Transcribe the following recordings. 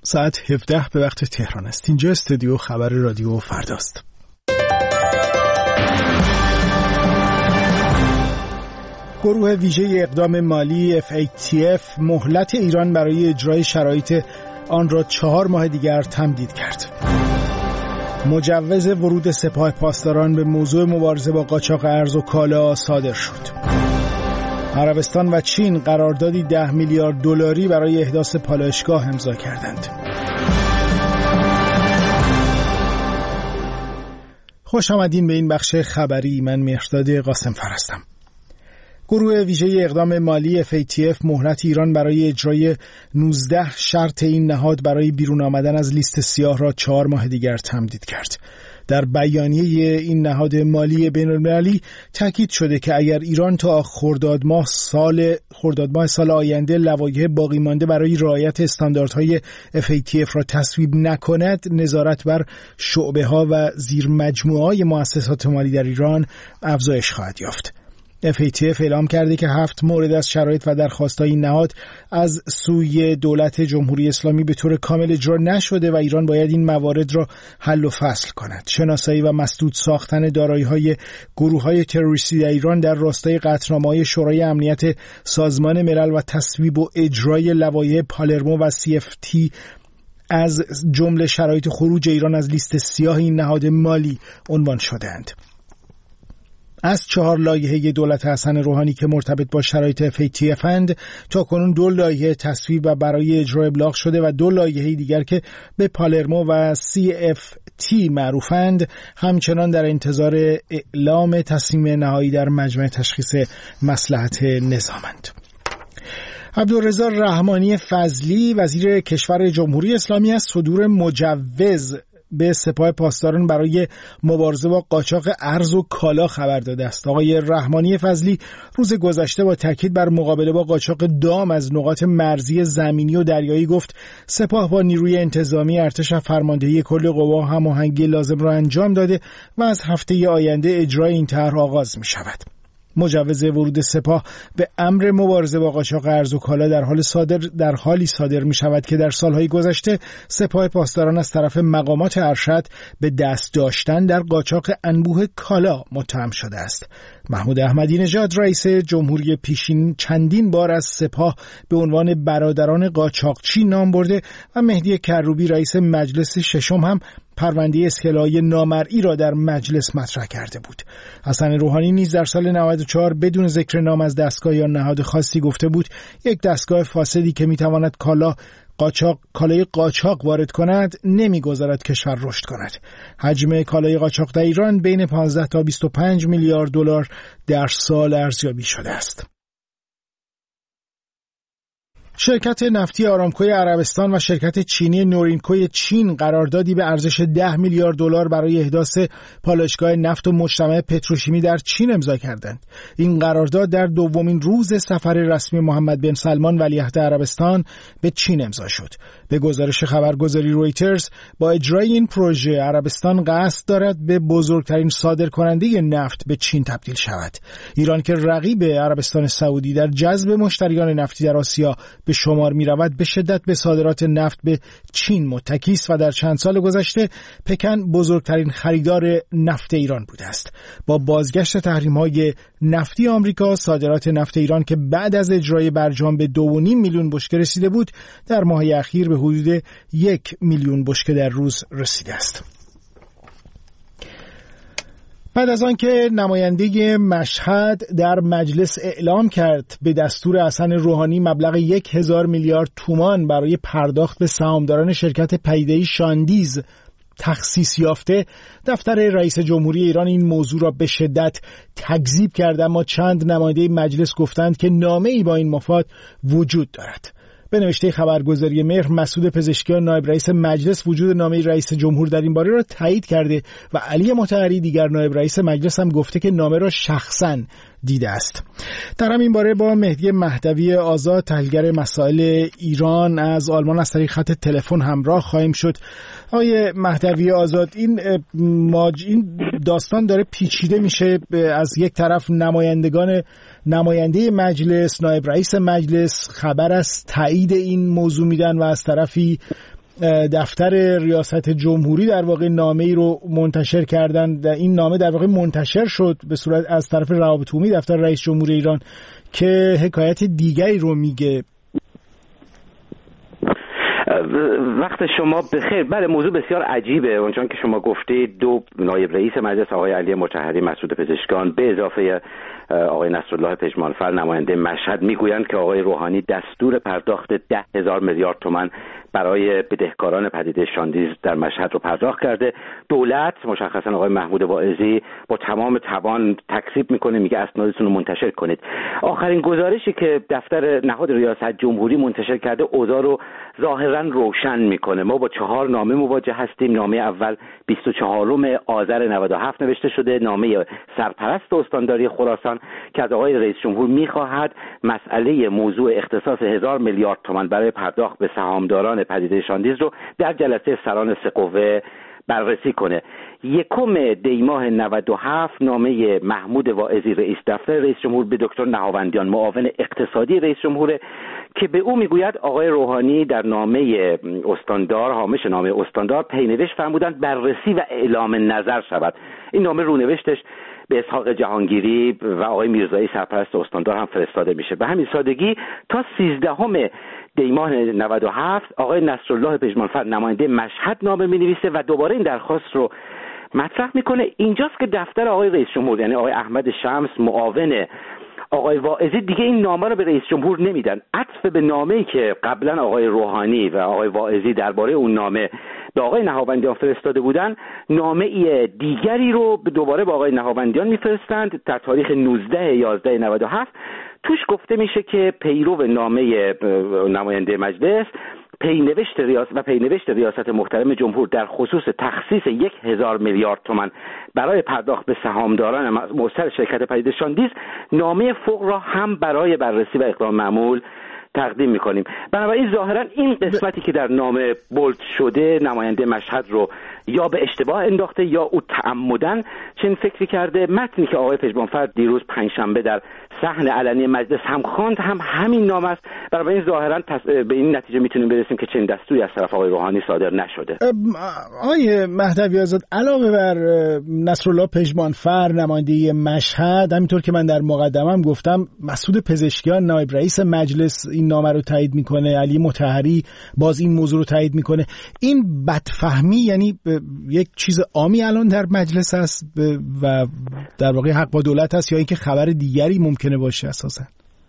ساعت 17 به وقت تهران است. اینجا استودیو خبر رادیو فرداست. گروه ویژه اقدام مالی FATF مهلت ایران برای اجرای شرایط آن را 4 ماه دیگر تمدید کرد. مجوز ورود سپاه پاسداران به موضوع مبارزه با قاچاق ارز و کالا صادر شد. عربستان و چین قراردادی 10 میلیارد دلاری برای احداث پالایشگاه امضا کردند. خوش آمدین به این بخش خبری. من مهرداد قاسمفر هستم. گروه ویژه اقدام مالی FATF مهلت ایران برای اجرای 19 شرط این نهاد برای بیرون آمدن از لیست سیاه را 4 ماه دیگر تمدید کرد. در بیانیه این نهاد مالی بین‌المللی تاکید شده که اگر ایران تا خرداد ماه سال آینده لوایح باقی مانده برای رعایت استانداردهای FATF را تصویب نکند، نظارت بر شعبه‌ها و زیر مجموعه‌های مؤسسات مالی در ایران افزایش خواهد یافت. FATF اعلام کرده که 7 مورد از شرایط و درخواست‌های این نهاد از سوی دولت جمهوری اسلامی به طور کامل اجرا نشده و ایران باید این موارد را حل و فصل کند. شناسایی و مسدود ساختن دارایی‌های گروه‌های تروریستی در ایران در راستای قطعنامه‌های شورای امنیت سازمان ملل و تصویب و اجرای لوایح پالرمو و CFT از جمله شرایط خروج ایران از لیست سیاه این نهاد مالی عنوان شده‌اند. از 4 لایحه دولت حسن روحانی که مرتبط با شرایط FATF اند، تا کنون 2 لایحه تصویب و برای اجرا ابلاغ شده و 2 لایحه دیگر که به پالرمو و CFT معروفند همچنان در انتظار اعلام تصمیم نهایی در مجمع تشخیص مصلحت نظامند. عبدالرضا رحمانی فضلی وزیر کشور جمهوری اسلامی از صدور مجوز به سپاه پاسداران برای مبارزه با قاچاق ارز و کالا خبر داده است. آقای رحمانی فضلی روز گذشته با تاکید بر مقابله با قاچاق دام از نقاط مرزی زمینی و دریایی گفت سپاه با نیروی انتظامی، ارتش و فرماندهی کل قوا هماهنگی لازم را انجام داده و از هفته آینده اجرای این طرح آغاز می شود. مجوز ورود سپاه به امر مبارزه با قاچاق ارز و کالا در حالی صادر می شود که در سالهای گذشته سپاه پاسداران از طرف مقامات ارشد به دست داشتن در قاچاق انبوه کالا متهم شده است. محمود احمدی نژاد رئیس جمهوری پیشین چندین بار از سپاه به عنوان برادران قاچاقچی نام برده و مهدی کروبی رئیس مجلس ششم هم پرونده اسکلای نامرئی را در مجلس مطرح کرده بود. حسن روحانی نیز در سال 94 بدون ذکر نام از دستگاه یا نهاد خاصی گفته بود یک دستگاه فاسدی که میتواند کالای قاچاق وارد کند نمیگذارد کشور رشد کند. حجم کالای قاچاق در ایران بین 15 تا 25 میلیارد دلار در سال ارزیابی شده است. شرکت نفتی آرامکوی عربستان و شرکت چینی نورینکوی چین قراردادی به ارزش 10 میلیارد دلار برای احداث پالایشگاه نفت و مجتمع پتروشیمی در چین امضا کردند. این قرارداد در دومین روز سفر رسمی محمد بن سلمان ولیعهد عربستان به چین امضا شد. به گزارش خبرگزاری رویترز با اجرای این پروژه عربستان قصد دارد به بزرگترین صادرکننده نفت به چین تبدیل شود. ایران که رقیب عربستان سعودی در جذب مشتریان نفتی در آسیا به شمار می رود به شدت به صادرات نفت به چین متکی است و در چند سال گذشته پکن بزرگترین خریدار نفت ایران بوده است. با بازگشت تحریم‌های نفتی آمریکا، صادرات نفت ایران که بعد از اجرای برجام به 2.5 میلیون بشکه رسیده بود در ماه اخیر به حدود 1 میلیون بشکه در روز رسیده است. بعد از آنکه نماینده مشهد در مجلس اعلام کرد به دستور حسن روحانی مبلغ 1000 میلیارد تومان برای پرداخت به سهامداران شرکت پدیده‌ای شاندیز تخصیص یافته، دفتر رئیس جمهوری ایران این موضوع را به شدت تکذیب کرد، اما چند نماینده مجلس گفتند که نامه‌ای با این مفاد وجود دارد. به نوشته خبرگزاری مهر، مسعود پزشکیان نایب رئیس مجلس وجود نامه رئیس جمهور در این باره را تایید کرده و علی مطهری دیگر نایب رئیس مجلس هم گفته که نامه را شخصاً دیده است. در همین باره با مهدی مهدوی آزاد، تحلیلگر مسائل ایران از آلمان از طریق خط تلفن همراه خواهیم شد. آقای مهدوی آزاد، این داستان داره پیچیده میشه. از یک طرف نماینده مجلس، نایب رئیس مجلس خبر از تایید این موضوع میدن و از طرفی دفتر ریاست جمهوری در واقع نامه‌ای رو منتشر کردن. این نامه در واقع منتشر شد به صورت از طرف روابط عمومی دفتر رئیس جمهور ایران که حکایت دیگری رو میگه. وقت شما بخیر. بله، موضوع بسیار عجیبه. اونچنان که شما گفتید، دو نایب رئیس مجلس آقای علی مطهری مسعود پزشکیان به اضافه آقای نصرالله پژمانفر نماینده مشهد میگویند که آقای روحانی دستور پرداخت 10,000 میلیارد تومان برای بدهکاران پدیده شاندیز در مشهد رو پرداخت کرده. دولت مشخصا آقای محمود واعظی با تمام توان تکذیب میکنه، میگه اسنادتون رو منتشر کنید. آخرین گزارشی که دفتر نهاد ریاست جمهوری منتشر کرده اوضاع رو ظاهرا روشن میکنه. ما با 4 نامه مواجه هستیم. نامه اول 24 آذر 97 نوشته شده، نامه سرپرست استانداری خراسان که از آقای رئیس جمهور میخواهد مسئله موضوع اختصاص 1000 میلیارد تومان برای پرداخت به سهامداران پدیده شاندیز رو در جلسه سران 3 قوه بررسی کنه. 1 دی ماه 97 نامه محمود واعظی رئیس دفتر رئیس جمهور به دکتر نهاوندیان معاون اقتصادی رئیس جمهور که به او میگوید آقای روحانی در نامه استاندار، هامش نامه استاندار پینوشت فرمودند بررسی و اعلام نظر شود. این نامه رونوشتش به اسحاق جهانگیری و آقای میرزایی سرپرست استاندار هم فرستاده میشه. به همین سادگی تا 13 دی ماه 97 آقای نصرالله پژمانفر نماینده مشهد نامه مینویسه و دوباره این درخواست رو مطرح میکنه. اینجاست که دفتر آقای رئیس جمهور یعنی آقای احمد شمس معاون آقای واعظی دیگه این نامه رو به رئیس جمهور نمیدن. عطف به نامه‌ای که قبلا آقای روحانی و آقای واعظی درباره اون نامه به آقای نهاوندیان فرستاده بودن، نامه دیگری رو دوباره به آقای نهاوندیان میفرستند در تاریخ 19/11/97. توش گفته میشه که پیرو نامه نماینده مجلس پینوشت ریاست محترم جمهور در خصوص تخصیص 1000 میلیارد تومان برای پرداخت به سهامداران مؤثر شرکت پدیده شاندیز نامه فوق را هم برای بررسی و اقدام معمول تقدیم میکنیم. بنابراین ظاهرا این قسمتی که در نامه بولد شده نماینده مشهد رو یا به اشتباه انداخته یا او تعمدن چنین فکری کرده. متنی که آقای پژمانفر دیروز پنجشنبه در صحن علنی مجلس هم خواند هم همین نامه است. بنابراین ظاهرا به این نتیجه میتونیم برسیم که چنین دستوری از طرف آقای روحانی صادر نشده. آقای مهدوی آزاد، علاوه بر نصرالله پژمانفر نماینده مشهد، همینطور که من در مقدمم گفتم مسعود پزشکیان نایب رئیس مجلس این نامه رو تایید میکنه، علی مطهری باز این موضوع رو تایید میکنه. این بدفهمی یعنی یک چیز عامی الان در مجلس است و در واقع حق با دولت است یا اینکه خبر دیگری ممکنه باشه اساسا؟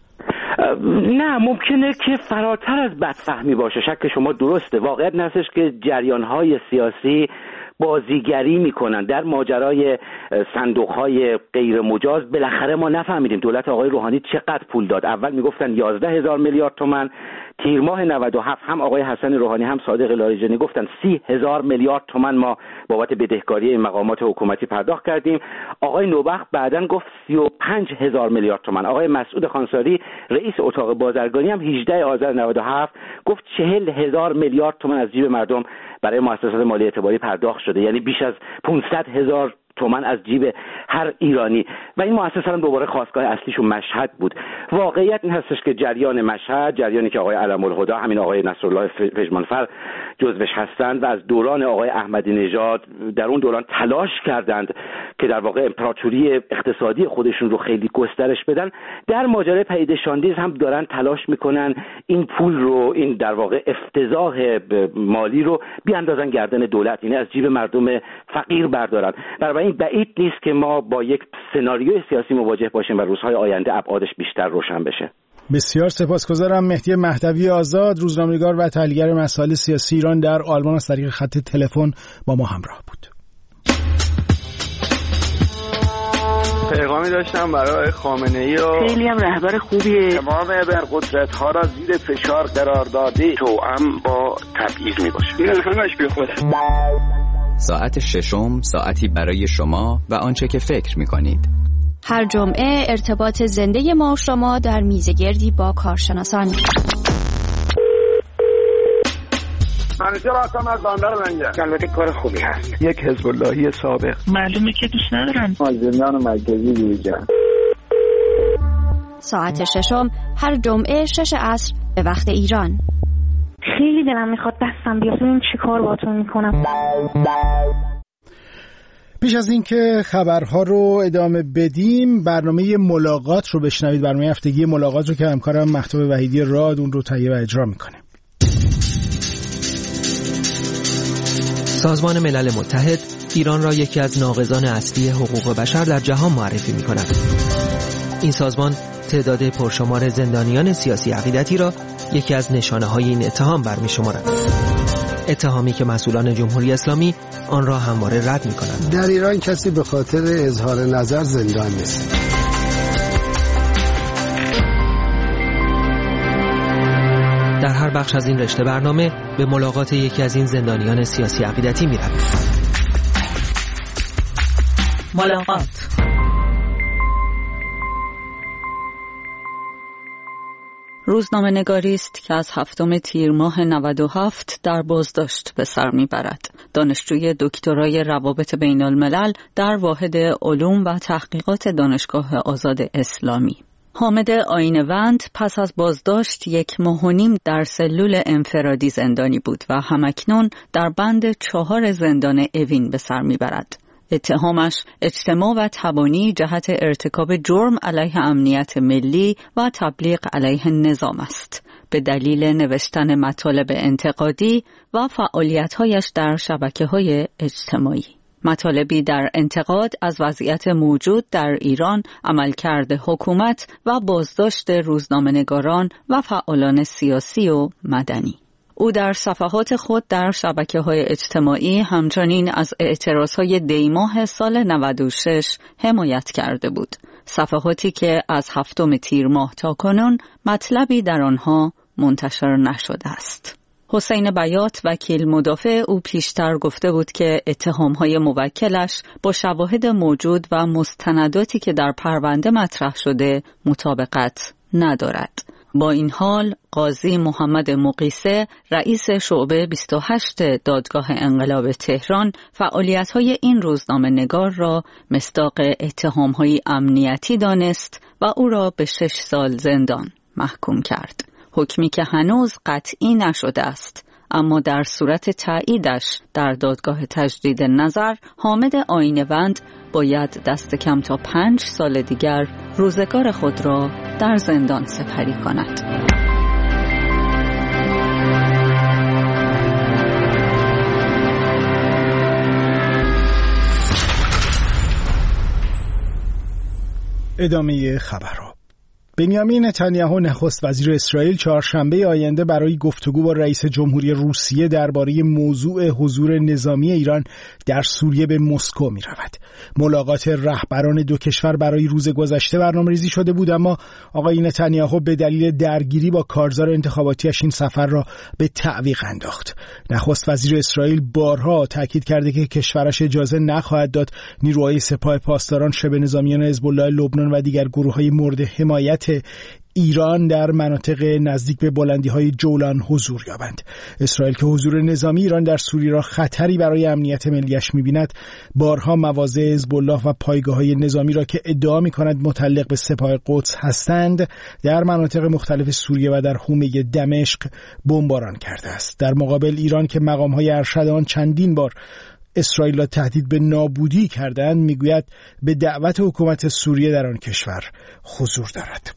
نه، ممکنه که فراتر از بدفهمی باشه. شک شما درسته. واقعیت هستش که جریان‌های سیاسی بازیگری میکنن در ماجرای صندوق‌های غیر مجاز. بالاخره ما نفهمیدیم دولت آقای روحانی چقدر پول داد. اول میگفتن 11,000 میلیارد تومان، تیر ماه 97 هم آقای حسن روحانی هم صادق لاریجانی گفتن 30,000 میلیارد تومان ما بابت بدهکاری مقامات حکومتی پرداخت کردیم. آقای نوبخت بعداً گفت 35,000 میلیارد تومان. آقای مسعود خانساری رئیس اتاق بازرگانی هم 18 آذر 97 گفت 40,000 میلیارد تومان از جیب مردم برای مؤسسات مالی اعتباری پرداخت شده، یعنی بیش از 500,000 تومان از جیب هر ایرانی. و این مؤسسه هم دوباره خاستگاه اصلیشون مشهد بود. واقعیت این هستش که جریان مشهد، جریانی که آقای علم‌الهدی همین آقای نصرالله پژمانفر جزوش هستند و از دوران آقای احمدی نژاد در اون دوران تلاش کردند که در واقع امپراتوری اقتصادی خودشون رو خیلی گسترش بدن، در ماجرای پدیده شاندیز هم دارن تلاش میکنن این پول رو، این در واقع افتضاح مالی رو بیاندازن گردن دولت، یعنی از جیب مردم فقیر بردارن. برای این بعید نیست که ما با یک سناریوی سیاسی مواجه باشیم و روزهای آینده ابعادش بیشتر روشن بشه. بسیار سپاسگزارم. مهدی مهدوی آزاد، روزنامه‌نگار و تحلیلگر مسائل سیاسی ایران، در آلمان از طریق خط تلفن با ما همراه بود. پیغامی داشتم برای خامنه‌ای و خیلی هم رهبر خوبیه. تمام ابرقدرت‌ها را زیر فشار قرار داده، توأم با تبعیض میباشه. این همش بیخوده. ساعت ششم، ساعتی برای شما و آنچه که فکر می‌کنید. هر جمعه ارتباط زنده ما و شما در میزگردی با کارشناسان. منیجر هستم از بندر لنگر. البته کار خوبی هست. یک حزب اللهی سابق. معلومه که دوست ندارن. مازندران و مرکزی دیگر. ساعت ششم هر جمعه 6 عصر به وقت ایران. خیلی دلم میخواد دستم بیاد ببینم چی کار باهاتون میکنم. پیش از اینکه خبرها رو ادامه بدیم برنامه ملاقات رو بشنوید. برنامه هفتگی ملاقات رو که همکارم مهتاب وحیدی راد اون رو تهیه و اجرا میکنه. سازمان ملل متحد ایران را یکی از ناقضان اصلی حقوق بشر در جهان معرفی می‌کند. این سازمان تعداد پرشمار زندانیان سیاسی عقیدتی را یکی از نشانه‌های این اتهام برمی‌شمارد. اتهامی که مسئولان جمهوری اسلامی آن را همواره رد می‌کنند. در ایران کسی به خاطر اظهار نظر زندان نیست. در هر بخش از این رشته برنامه به ملاقات یکی از این زندانیان سیاسی عقیدتی می‌رویم. ملاقات. روزنامه‌نگاری است که از 7 تیر ماه 97 در بازداشت به سر میبرد. دانشجوی دکترای روابط بین الملل در واحد علوم و تحقیقات دانشگاه آزاد اسلامی. حامد آینه‌وند پس از بازداشت 1.5 ماه در سلول انفرادی زندانی بود و همکنون در بند 4 زندان اوین به سر میبرد. اتهامش اجتماع و تبانی جهت ارتکاب جرم علیه امنیت ملی و تبلیغ علیه نظام است، به دلیل نوشتن مطالب انتقادی و فعالیت‌هایش در شبکه‌های اجتماعی. مطالبی در انتقاد از وضعیت موجود در ایران، عملکرد حکومت و بازداشت روزنامه‌نگاران و فعالان سیاسی و مدنی. او در صفحات خود در شبکه‌های اجتماعی همچنین از اعتراضهای دیماه سال 96 حمایت کرده بود. صفحاتی که از 7 تیر ماه تا کنون مطلبی در آنها منتشر نشده است. حسین بیات وکیل مدافع او پیشتر گفته بود که اتهام‌های موکلش با شواهد موجود و مستنداتی که در پرونده مطرح شده مطابقت ندارد. با این حال قاضی محمد مقیسه رئیس شعبه 28 دادگاه انقلاب تهران فعالیت‌های این روزنامه‌نگار را مصداق اتهام‌های امنیتی دانست و او را به 6 سال زندان محکوم کرد. حکمی که هنوز قطعی نشده است، اما در صورت تاییدش در دادگاه تجدید نظر حامد آینه‌وند باید دست کم تا 5 سال دیگر روزگار خود را در زندان سپری کند. ادامه خبرها. بنیامین نتانیاهو نخست وزیر اسرائیل چهارشنبه آینده برای گفتگو با رئیس جمهوری روسیه درباره موضوع حضور نظامی ایران در سوریه به مسکو می رود. ملاقات رهبران دو کشور برای روز گذشته برنامه‌ریزی شده بود، اما آقای نتانیاهو به دلیل درگیری با کارزار انتخاباتیش این سفر را به تعویق انداخت. نخست وزیر اسرائیل بارها تاکید کرده که کشورش اجازه نخواهد داد نیروهای سپاه پاسداران شبه نظامیان حزب الله لبنان و دیگر گروه‌های مورد حمایت ایران در مناطق نزدیک به بلندی‌های جولان حضور یابند. اسرائیل که حضور نظامی ایران در سوریه را خطری برای امنیت ملیش می‌بیند، بارها مواضع حزب الله و پایگاه‌های نظامی را که ادعا می‌کند متعلق به سپاه قدس هستند در مناطق مختلف سوریه و در حومه دمشق بمباران کرده است. در مقابل ایران که مقام‌های ارشد آن چندین بار اسرائیل را تهدید به نابودی کردند، میگوید به دعوت حکومت سوریه در آن کشور حضور دارد.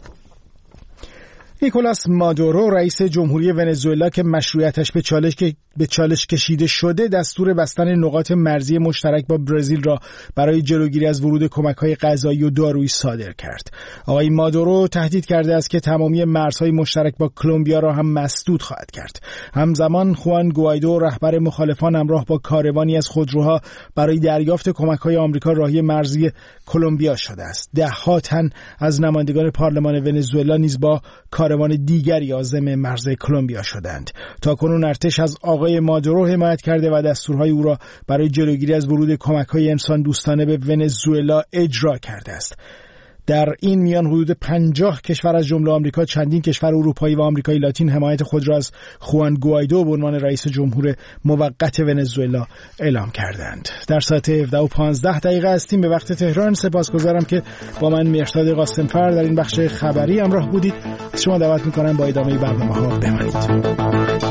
نیکولاس مادورو رئیس جمهوری ونزوئلا که مشروعیتش به چالش کشیده شده، دستور بستن نقاط مرزی مشترک با برزیل را برای جلوگیری از ورود کمک‌های غذایی و دارویی صادر کرد. آقای مادورو تهدید کرده است که تمامی مرزهای مشترک با کلمبیا را هم مسدود خواهد کرد. همزمان خوان گوایدو رهبر مخالفان همراه با کاروانی از خودروها برای دریافت کمک‌های آمریکا راهی مرزی کلمبیا شده است. ده‌ها تن از نمایندگان پارلمان ونزوئلا نیز با کاروان دیگری عازم مرز کلمبیا شدند. تاکنون ارتش از آقای مادورو حمایت کرده و دستورهای او را برای جلوگیری از ورود کمک‌های انسان دوستانه به ونزوئلا اجرا کرده است. در این میان حدود 50 کشور از جمله آمریکا، چندین کشور اروپایی و آمریکای لاتین حمایت خود را از خوان گوایدو به عنوان رئیس جمهور موقت ونزوئلا اعلام کردند. در ساعت 17:15 هستیم به وقت تهران. سپاسگزارم که با من مهرداد قاسمفر در این بخش خبری همراه بودید. شما دعوت می‌کنم با ادامه برنامه‌ها بمانید.